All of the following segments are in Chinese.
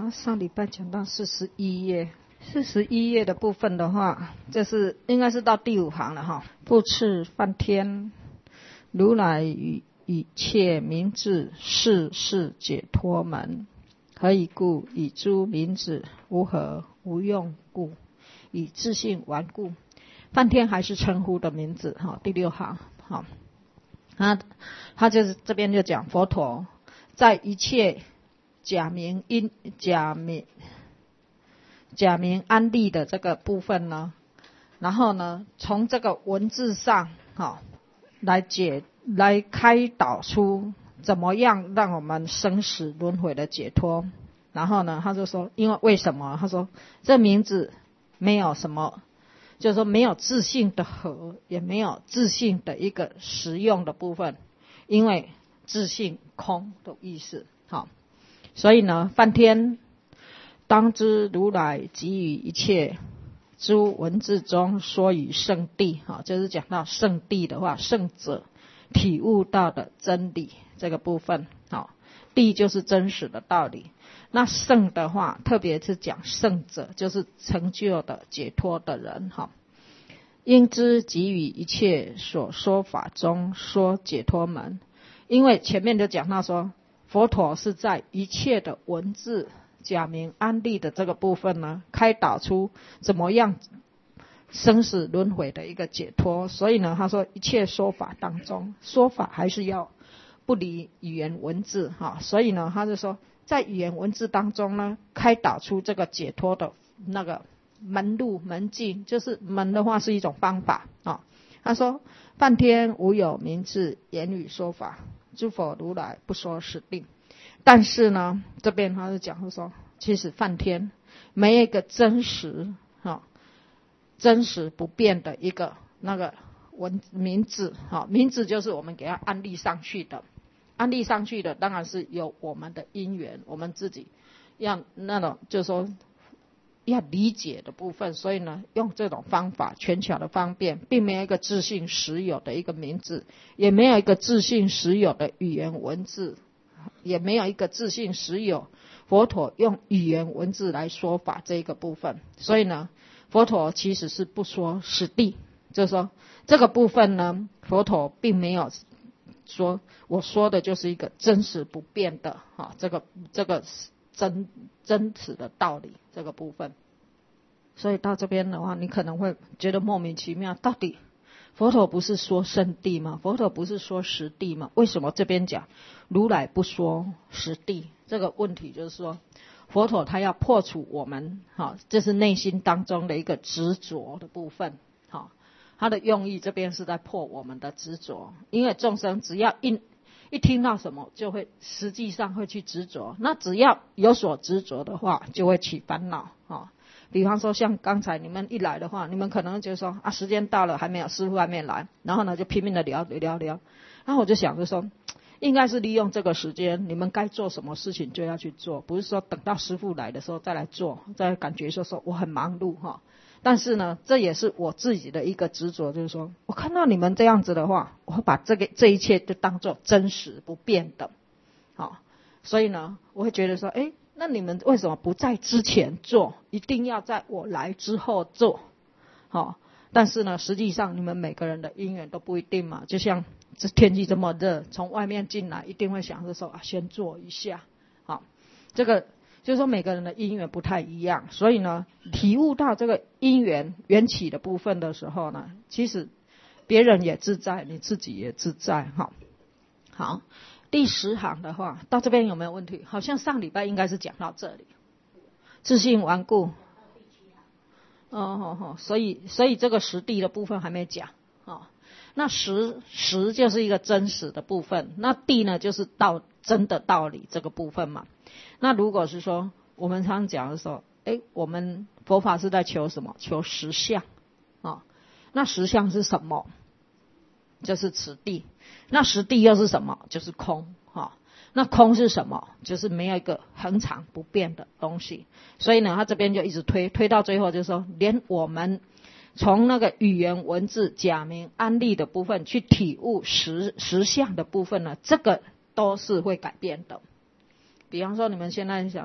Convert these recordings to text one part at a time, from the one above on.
好，上礼拜讲到41页的部分的话，这是应该是到第5行了哈。复次梵天，如来与一切名字是解脱门，何以故？以诸名字无合无用故，以自性顽固。梵天还是称呼的名字哈。第6行哈，他就是这边就讲佛陀在一切假名安立的这个部分呢，然后呢，从这个文字上来开导出怎么样让我们生死轮回的解脱。然后呢，他就说，为什么？他说这名字没有什么，就是说没有自性的合，也没有自性的一个实用的部分，因为自性空的意思。好，所以呢，梵天当知如来给予一切诸文字中说与圣谛，就是讲到圣谛的话，圣者体悟到的真理这个部分。谛就是真实的道理，那圣的话特别是讲圣者，就是成就的解脱的人。应知给予一切所说法中说解脱门，因为前面就讲到说佛陀是在一切的文字假名安立的这个部分呢，开导出怎么样生死轮回的一个解脱。所以呢，他说一切说法当中，说法还是要不离语言文字所以呢，他就说在语言文字当中呢，开导出这个解脱的那个门路门径，就是门的话是一种方法他说梵天无有名字言语说法，诸佛如来不说实定。但是呢，这边他就讲说，其实梵天没有一个真实不变的一个那个名字名字就是我们给它安立上去的。安立上去的当然是有我们的因缘，我们自己要那种就是说要理解的部分。所以呢，用这种方法权巧的方便，并没有一个自性实有的一个名字，也没有一个自性实有的语言文字，也没有一个自性实有佛陀用语言文字来说法这一个部分。所以呢，佛陀其实是不说实谛，就是说这个部分呢，佛陀并没有说我说的就是一个真实不变的这个真实的道理这个部分。所以到这边的话，你可能会觉得莫名其妙，到底佛陀不是说圣谛吗？佛陀不是说实谛吗？为什么这边讲如来不说实谛？这个问题就是说，佛陀他要破除我们这是内心当中的一个执着的部分他的用意这边是在破我们的执着。因为众生只要一听到什么，就会实际上会去执着，那只要有所执着的话，就会起烦恼比方说像刚才你们一来的话，你们可能就说时间到了还没有，师父还没来，然后呢就拼命的聊，然后我就想着说，应该是利用这个时间，你们该做什么事情就要去做，不是说等到师父来的时候再来做，再感觉说我很忙碌但是呢，这也是我自己的一个执着，就是说我看到你们这样子的话，我会把这一切就当作真实不变的所以呢，我会觉得说那你们为什么不在之前做，一定要在我来之后做但是呢，实际上你们每个人的因缘都不一定嘛。就像这天气这么热，从外面进来一定会想着说先做一下这个就是说每个人的因缘不太一样。所以呢，体悟到这个因缘缘起的部分的时候呢，其实别人也自在，你自己也自在好，第10行的话，到这边有没有问题？好像上礼拜应该是讲到这里，自性顽固所以这个实谛的部分还没讲那实就是一个真实的部分，那谛呢就是真的道理这个部分嘛。那如果是说我们常讲的时候，我们佛法是在求什么？求实相那实相是什么？就是此谛。那实谛又是什么？就是空那空是什么？就是没有一个恒常不变的东西。所以呢，他这边就一直推到最后，就是说连我们从那个语言文字假名安立的部分去体悟实相的部分呢，这个都是会改变的。比方说你们现在想说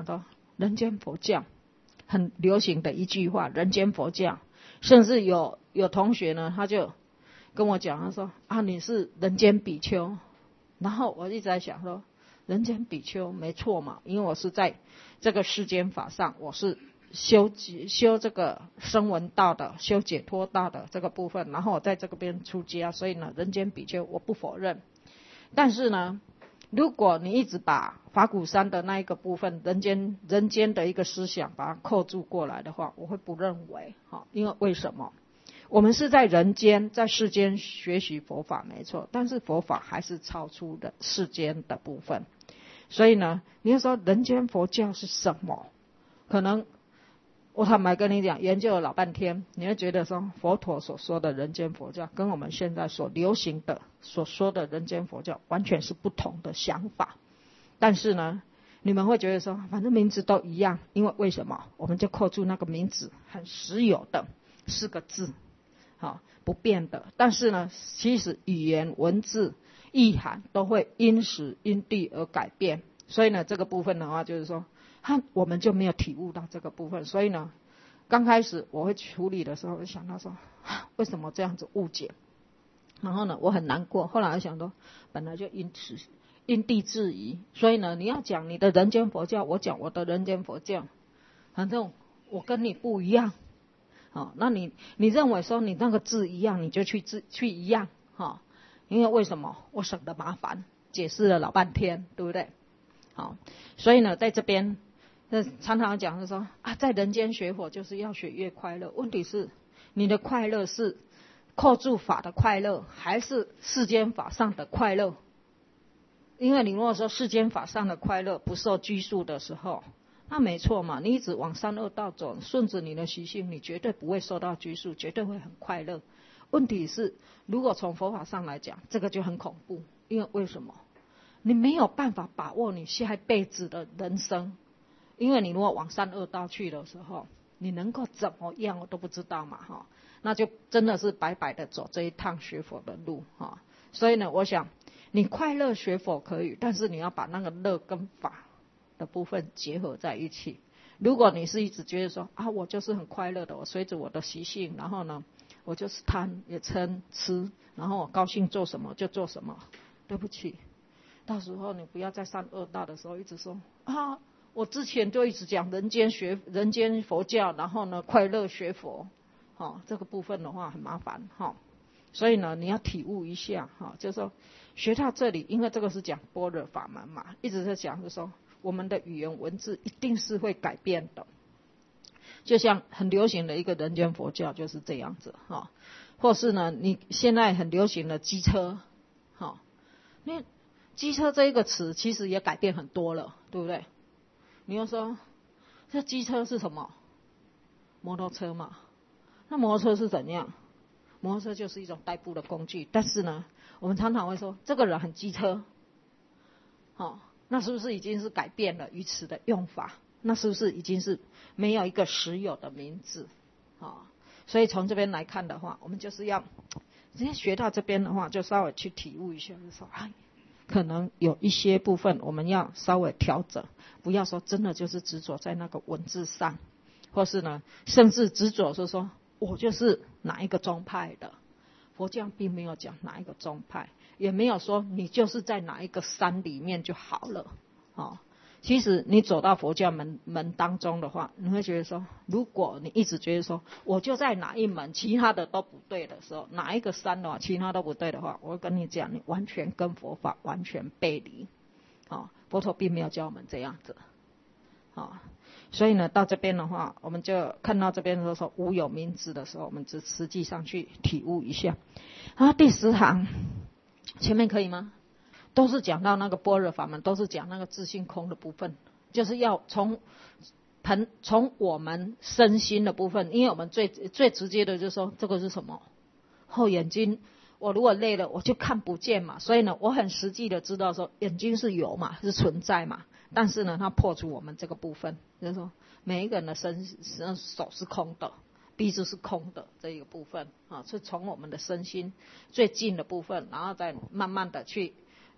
人间佛教很流行的一句话，人间佛教，甚至有同学呢，他就跟我讲，他说啊，你是人间比丘。然后我一直在想说，人间比丘没错嘛，因为我是在这个世间法上，我是修这个声闻道的，修解脱道的这个部分，然后我在这个边出家，所以呢，人间比丘我不否认。但是呢，如果你一直把法鼓山的那一个部分人间的一个思想把它扣住过来的话，我会不认为。因为为什么？我们是在人间在世间学习佛法没错，但是佛法还是超出的世间的部分。所以呢，你要说人间佛教是什么，可能我坦白跟你讲，研究了老半天，你会觉得说佛陀所说的人间佛教跟我们现在所流行的所说的人间佛教完全是不同的想法。但是呢，你们会觉得说反正名字都一样，因为为什么？我们就扣住那个名字很实有的4个字，不变的。但是呢，其实语言文字意涵都会因时因地而改变。所以呢，这个部分的话就是说我们就没有体悟到这个部分。所以呢，刚开始我会处理的时候，我就想到说为什么这样子误解，然后呢我很难过。后来我想说本来就因地制宜，所以呢你要讲你的人间佛教，我讲我的人间佛教，反正我跟你不一样。那你认为说你那个字一样，你就去一样。因为为什么？我省得麻烦，解释了老半天，对不对？所以呢在这边常常讲是说在人间学佛就是要学越快乐。问题是你的快乐是扣住法的快乐，还是世间法上的快乐？因为你如果说世间法上的快乐不受拘束的时候，那没错嘛，你一直往三恶道走，顺着你的习性，你绝对不会受到拘束，绝对会很快乐。问题是如果从佛法上来讲，这个就很恐怖。因为为什么？你没有办法把握你下一辈子的人生。因为你如果往三恶道去的时候，你能够怎么样我都不知道嘛。那就真的是白白的走这一趟学佛的路。所以呢，我想你快乐学佛可以，但是你要把那个乐跟法的部分结合在一起。如果你是一直觉得说我就是很快乐的，我随着我的习性，然后呢我就是贪也嗔痴，然后我高兴做什么就做什么，对不起，到时候你不要在三恶道的时候一直说我之前就一直讲人间佛教，然后呢快乐学佛，这个部分的话很麻烦。所以呢你要体悟一下，就是说学到这里，因为这个是讲般若法门嘛，一直在讲就是说我们的语言文字一定是会改变的。就像很流行的一个人间佛教就是这样子。或是呢你现在很流行的机车，因为机车这一个词其实也改变很多了，对不对？你又说这机车是什么？摩托车嘛。那摩托车是怎样？摩托车就是一种代步的工具。但是呢我们常常会说这个人很机车，那是不是已经是改变了语词的用法？那是不是已经是没有一个实有的名字？所以从这边来看的话，我们就是要直接学到这边的话，就稍微去体悟一下，就说可能有一些部分我们要稍微调整，不要说真的就是执着在那个文字上，或是呢甚至执着是说我就是哪一个宗派的。佛教并没有讲哪一个宗派，也没有说你就是在哪一个山里面就好了。其实你走到佛教门当中的话，你会觉得说，如果你一直觉得说我就在哪一门，其他的都不对的时候，哪一个山的话其他都不对的话，我会跟你讲，你完全跟佛法完全背离。佛陀并没有教我们这样子。所以呢到这边的话，我们就看到这边的时候无有名字的时候，我们实际上去体悟一下。第10行前面可以吗？都是讲到那个般若法门，都是讲那个自性空的部分，就是要从我们身心的部分。因为我们最直接的就是说这个是什么？后眼睛我如果累了我就看不见嘛，所以呢我很实际的知道说眼睛是有嘛，是存在嘛，但是呢它破除我们这个部分，就是说每一个人的手是空的，鼻子是空的，这一个部分是从我们的身心最近的部分，然后再慢慢的去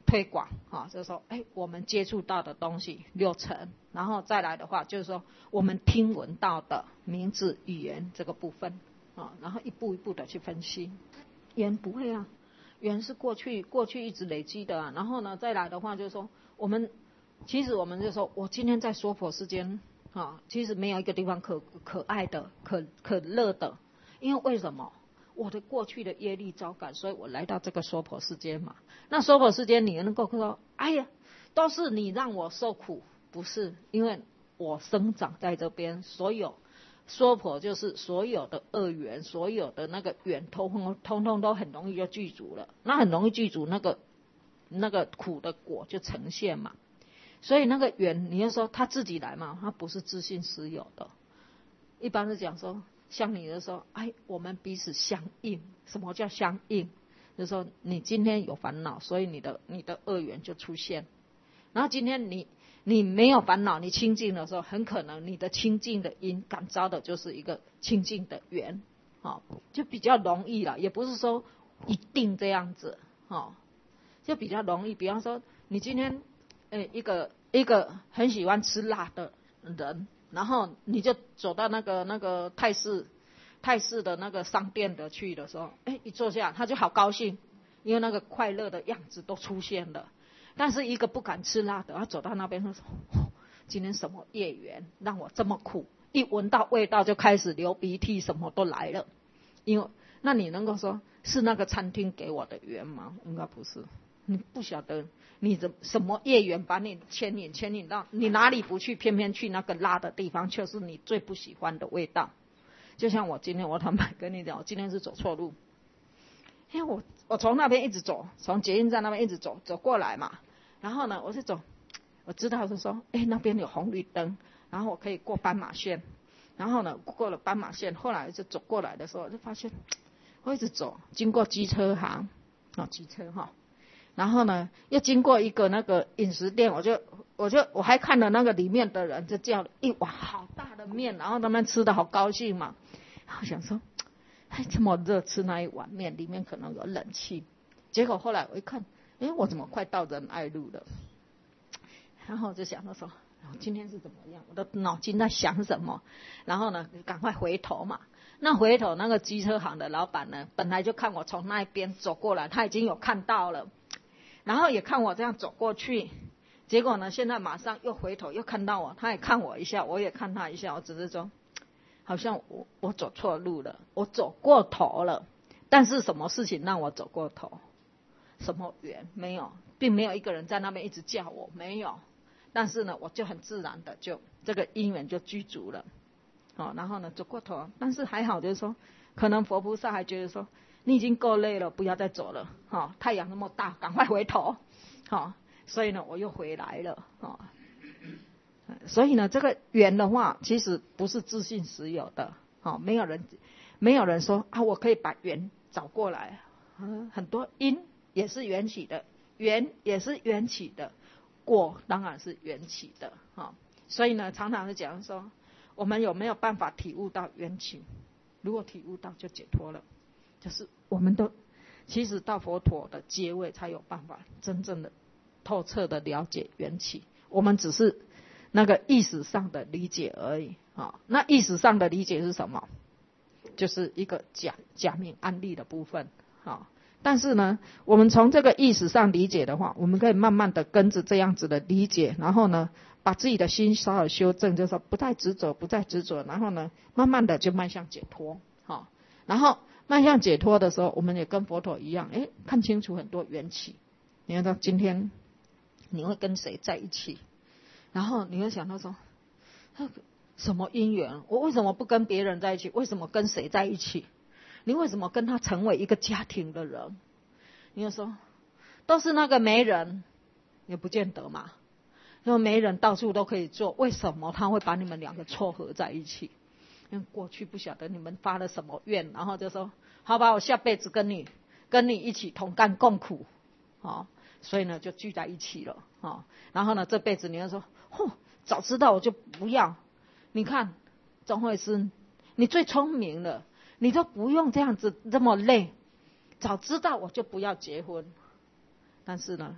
推广就是说我们接触到的东西6成，然后再来的话就是说我们听闻到的名字语言这个部分然后一步一步的去分析。缘不会啊，缘是过去一直累积的然后呢再来的话就是说其实我们就说我今天在娑婆世间其实没有一个地方可爱的可乐的，因为为什么？我的过去的业力招感，所以我来到这个娑婆世间嘛。那娑婆世间你能够说哎呀都是你让我受苦，不是，因为我生长在这边，所有娑婆就是所有的恶缘，所有的那个缘通通都很容易就具足了，那很容易具足，那个苦的果就呈现嘛。所以那个缘你要说他自己来嘛，他不是自性实有的。一般是讲说像你的时候我们彼此相应。什么叫相应？就是说你今天有烦恼，所以你的恶缘就出现。然后今天你没有烦恼，你清净的时候，很可能你的清净的因感召的就是一个清净的缘就比较容易了，也不是说一定这样子就比较容易。比方说你今天一个很喜欢吃辣的人，然后你就走到那个泰式的那个商店的去的时候一坐下他就好高兴，因为那个快乐的样子都出现了。但是一个不敢吃辣的，他走到那边他说今天什么业缘让我这么苦，一闻到味道就开始流鼻涕，什么都来了。因为那你能够说是那个餐厅给我的缘吗？应该不是。你不晓得你什么业缘把你牵引到你哪里不去，偏偏去那个辣的地方，就是你最不喜欢的味道。就像我今天，我坦白跟你讲，我今天是走错路，因为我从那边一直走，从捷运站那边一直走过来嘛。然后呢我是走，我知道是说那边有红绿灯，然后我可以过斑马线。然后呢过了斑马线，后来就走过来的时候就发现我一直走，经过机车行机车然后呢又经过一个那个饮食店，我还看了那个里面的人就叫了一碗好大的面，然后他们吃的好高兴嘛。我想说这么热吃那一碗面，里面可能有冷气。结果后来我一看我怎么快到仁爱路了？然后我就想到说今天是怎么样，我的脑筋在想什么。然后呢赶快回头嘛。那回头那个机车行的老板呢，本来就看我从那边走过来，他已经有看到了，然后也看我这样走过去。结果呢现在马上又回头又看到我，他也看我一下，我也看他一下。我只是说好像我走错路了，我走过头了。但是什么事情让我走过头？什么缘？没有，并没有一个人在那边一直叫我，没有。但是呢我就很自然的就这个因缘就具足了然后呢走过头。但是还好就是说可能佛菩萨还觉得说你已经够累了，不要再走了太阳那么大，赶快回头所以呢我又回来了所以呢这个缘的话其实不是自性实有的没有人说我可以把缘找过来很多因也是缘起的，缘也是缘起的，果当然是缘起的所以呢常常是讲说我们有没有办法体悟到缘起？如果体悟到就解脱了，就是我们都其实到佛陀的阶位才有办法真正的透彻的了解缘起。我们只是那个意识上的理解而已那意识上的理解是什么？就是一个假名安立的部分但是呢我们从这个意识上理解的话，我们可以慢慢的跟着这样子的理解，然后呢把自己的心稍微修正，就是说不再执着，然后呢慢慢的就迈向解脱然后迈向解脱的时候，我们也跟佛陀一样看清楚很多缘起。你看到今天你会跟谁在一起，然后你会想到说什么因缘，我为什么不跟别人在一起，为什么跟谁在一起？你为什么跟他成为一个家庭的人？你就说都是那个媒人，也不见得嘛，因为媒人到处都可以做，为什么他会把你们两个撮合在一起？因为过去不晓得你们发了什么愿，然后就说好吧，我下辈子跟你一起同甘共苦所以呢就聚在一起了然后呢这辈子你就说早知道我就不要。你看钟慧师，你最聪明了，你都不用这样子这么累，早知道我就不要结婚。但是呢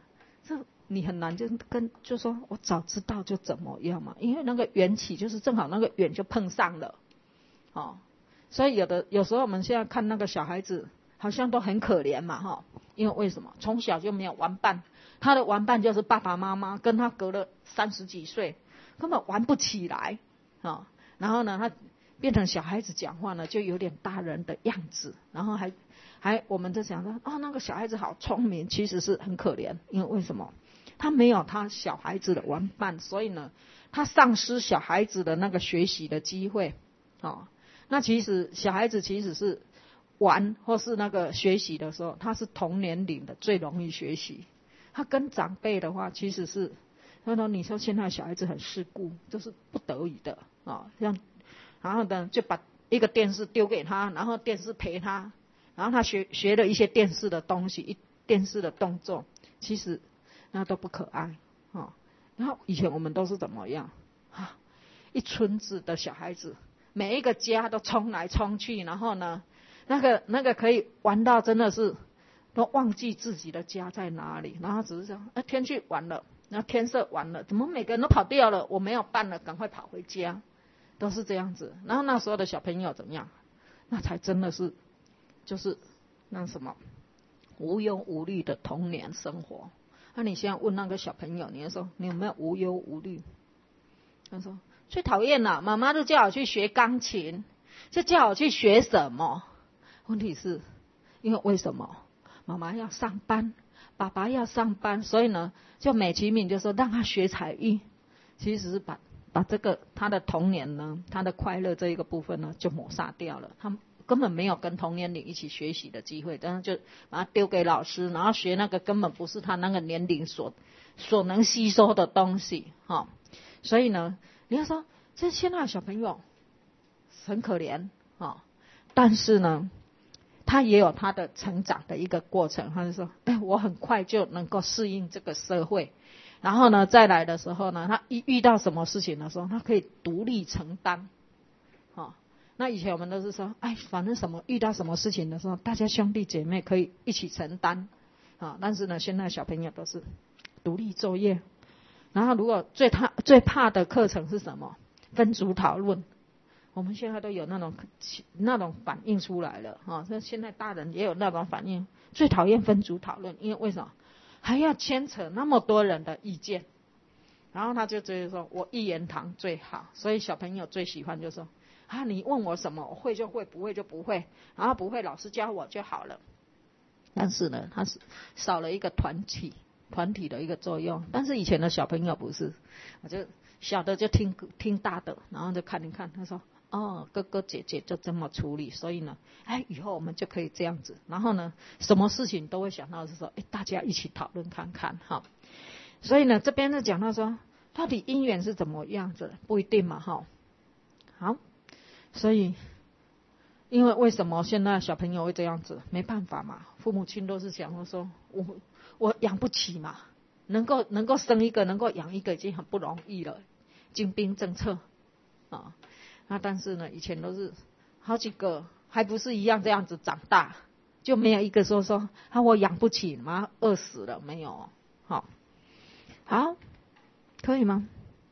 这你很难就说我早知道就怎么样嘛，因为那个缘起就是正好那个缘就碰上了，所以有时候我们现在看那个小孩子好像都很可怜嘛，因为为什么从小就没有玩伴，他的玩伴就是爸爸妈妈，跟他隔了30几岁，根本玩不起来，然后呢他变成小孩子讲话呢就有点大人的样子，然后还我们就想说那个小孩子好聪明，其实是很可怜，因为为什么他没有他小孩子的玩伴，所以呢他丧失小孩子的那个学习的机会，那其实小孩子其实是玩或是那个学习的时候，他是同年龄的最容易学习，他跟长辈的话其实是你说现在小孩子很世故，就是不得已的然后呢就把一个电视丢给他，然后电视陪他，然后他学了一些电视的东西，电视的动作，其实那都不可爱然后以前我们都是怎么样一村子的小孩子，每一个家都冲来冲去，然后呢那个可以玩到真的是都忘记自己的家在哪里，然后只是说天气完了，然后天色完了，怎么每个人都跑掉了，我没有伴了，赶快跑回家，都是这样子。然后那时候的小朋友怎么样，那才真的是就是那什么无忧无虑的童年生活。那你现在问那个小朋友，你说你有没有无忧无虑？他说最讨厌了，妈妈就叫我去学钢琴，就叫我去学什么。问题是因为为什么妈妈要上班，爸爸要上班，所以呢就美其名就说让他学才艺，其实是把这个他的童年呢，他的快乐这一个部分呢就抹杀掉了，他根本没有跟同年龄一起学习的机会，但是就把他丢给老师，然后学那个根本不是他那个年龄所能吸收的东西所以呢你要说这现在的小朋友很可怜但是呢他也有他的成长的一个过程，他就说我很快就能够适应这个社会，然后呢再来的时候呢，他遇到什么事情的时候他可以独立承担那以前我们都是说反正遇到什么事情的时候，大家兄弟姐妹可以一起承担但是呢现在小朋友都是独立作业，然后如果最怕的课程是什么？分组讨论。我们现在都有那种反应出来了现在大人也有那种反应，最讨厌分组讨论，因为为什么还要牵扯那么多人的意见，然后他就觉得说我一言堂最好，所以小朋友最喜欢就说你问我什么，我会就会，不会就不会，然后不会老师教我就好了。但是呢他是少了一个团体的一个作用，但是以前的小朋友不是，我就小的就听大的，然后就看一看，他说哥哥姐姐就这么处理，所以呢以后我们就可以这样子，然后呢什么事情都会想到是说大家一起讨论看看所以呢这边就讲到说到底因缘是怎么样子，不一定嘛好，所以因为为什么现在小朋友会这样子，没办法嘛，父母亲都是想说我养不起嘛，能够生一个能够养一个已经很不容易了，精兵政策但是呢以前都是好几个还不是一样这样子长大，就没有一个说我养不起嘛，饿死了没有好可以吗？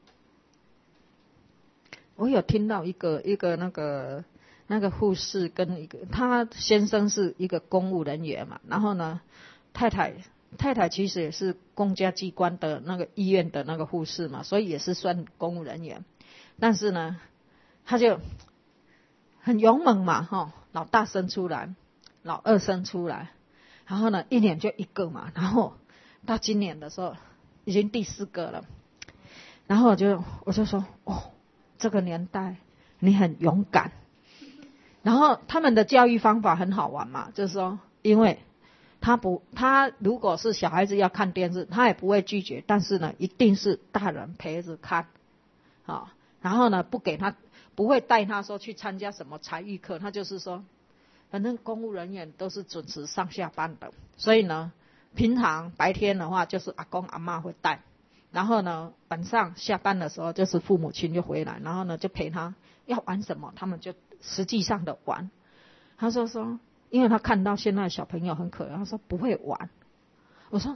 我有听到一个那个护士跟一个他先生是一个公务人员嘛，然后呢太太其实也是公家机关的那个医院的那个护士嘛，所以也是算公务人员，但是呢他就很勇猛嘛老大生出来，老二生出来，然后呢1年就1个嘛，然后到今年的时候已经第4个了，然后我就说这个年代你很勇敢。然后他们的教育方法很好玩嘛，就是说因为他如果是小孩子要看电视他也不会拒绝，但是呢一定是大人陪着看然后呢不会带他说去参加什么才艺课，他就是说反正公务人员都是准时上下班的，所以呢平常白天的话就是阿公阿嬷会带，然后呢晚上下班的时候就是父母亲就回来，然后呢就陪他要玩什么他们就实际上的玩。他说因为他看到现在的小朋友很可怜，他说不会玩。我说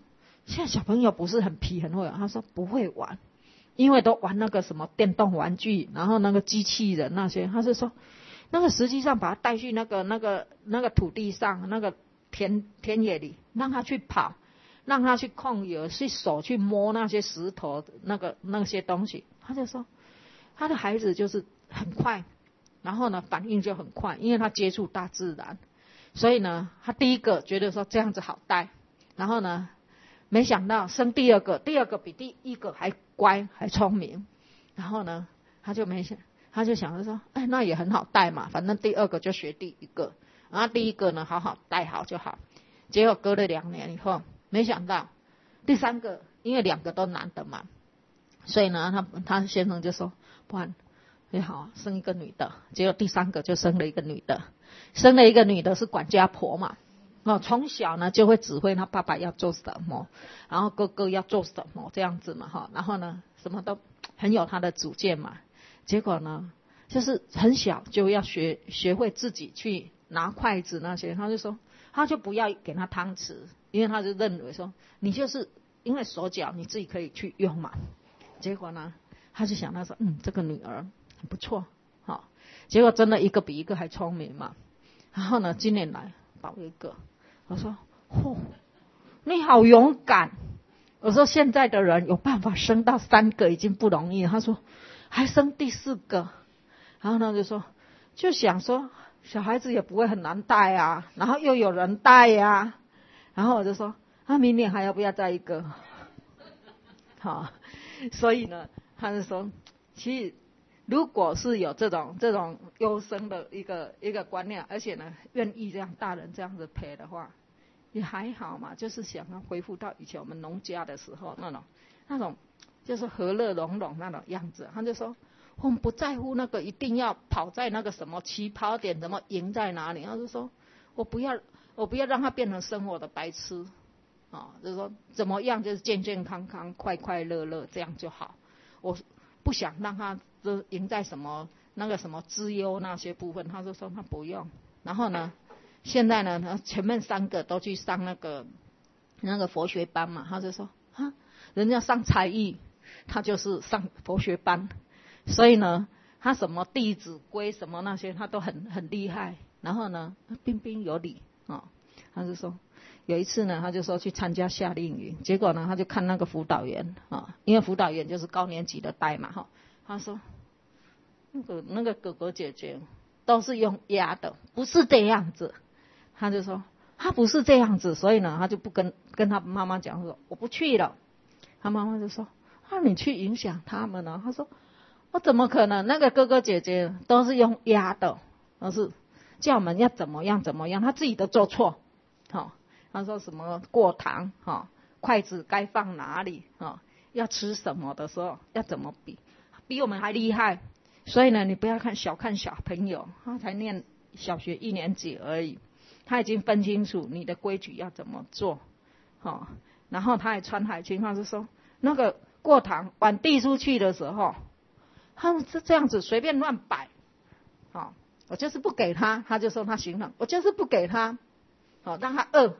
现在小朋友不是很皮很会玩，他说不会玩，因为都玩那个什么电动玩具，然后那个机器人那些，他是说那个实际上把他带去那个土地上，那个田野里，让他去跑，让他去控油，去手去摸那些石头那些东西，他就说他的孩子就是很快，然后呢反应就很快，因为他接触大自然，所以呢他第一个觉得说这样子好带，然后呢没想到生第二个比第一个还乖还聪明，然后呢他就想着说，哎，那也很好带嘛，反正第二个就学第一个，然后第一个呢好好带好就好。结果隔了2年以后，没想到第三个，因为2个都男的嘛，所以呢他先生就说，不然也好生一个女的。结果第3个就生了一个女的，是管家婆嘛。从小呢就会指挥他爸爸要做什么，然后哥哥要做什么这样子嘛哈，然后呢什么都很有他的主见嘛。结果呢就是很小就要学会自己去拿筷子那些，他就说他就不要给他汤匙，因为他就认为说你就是因为手脚你自己可以去用嘛。结果呢他就想他说这个女儿很不错，好，结果真的一个比一个还聪明嘛。然后呢今年来抱一个，我说你好勇敢，我说现在的人有办法生到3个已经不容易了，他说还生第4个，然后呢就想说小孩子也不会很难带啊，然后又有人带啊，然后我就说明年还要不要再一个好，所以呢他就说其实如果是有这种优生的一个观念，而且呢愿意这样大人这样子陪的话也还好嘛，就是想要恢复到以前我们农家的时候那种就是和乐融融那种样子。他就说我们不在乎那个一定要跑在那个什么起跑点，怎么赢在哪里，他就说我不要让他变成生活的白痴就是说怎么样就是健健康康快快乐乐这样就好，我不想让他就赢在什么那个什么资优那些部分，他就说他不用。然后呢现在呢他前面3个都去上那个佛学班嘛，他就说人家上才艺他就是上佛学班，所以呢他什么弟子规什么那些他都很厉害，然后呢彬彬有礼他就说有一次呢他就说去参加夏令营，结果呢他就看那个辅导员因为辅导员就是高年级的带嘛他说那个哥哥姐姐都是用压的，不是这样子，他就说他不是这样子，所以呢他就不跟他妈妈讲，说我不去了。他妈妈就说你去影响他们了。他说我怎么可能，那个哥哥姐姐都是用压的，都是叫我们要怎么样，他自己都做错他说什么过堂筷子该放哪里要吃什么的时候要怎么比我们还厉害。所以呢你不要小看小朋友，他才念小学1年级而已，他已经分清楚你的规矩要怎么做然后他还穿海青，他就说那个过堂碗递出去的时候他们是这样子随便乱摆我就是不给他，他就说他行了，我就是不给他让他饿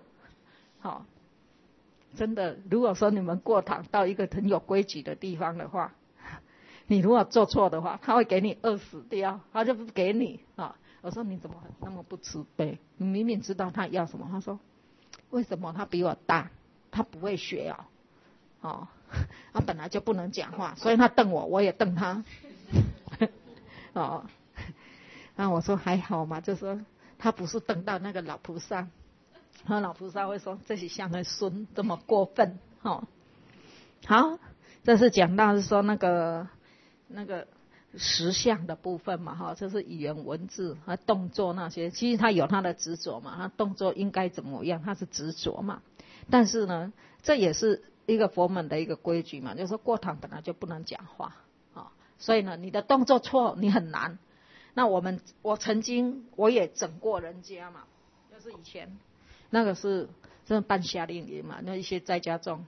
真的如果说你们过堂到一个很有规矩的地方的话，你如果做错的话他会给你饿死掉，他就不给你我说你怎么那么不慈悲，你明明知道他要什么。他说为什么他比我大，他不会学他本来就不能讲话，所以他瞪我我也瞪他那我说还好嘛，就说他不是瞪到那个老菩萨，老菩萨会说这是像个孙这么过分好，这是讲到是说那个实相的部分嘛这是语言文字和动作那些，其实他有他的执着嘛，他动作应该怎么样他是执着嘛。但是呢这也是一个佛门的一个规矩嘛，就是说过堂本来就不能讲话所以呢你的动作错你很难。那我曾经我也整过人家嘛，就是以前那个是真的办夏令营嘛，那一些在家众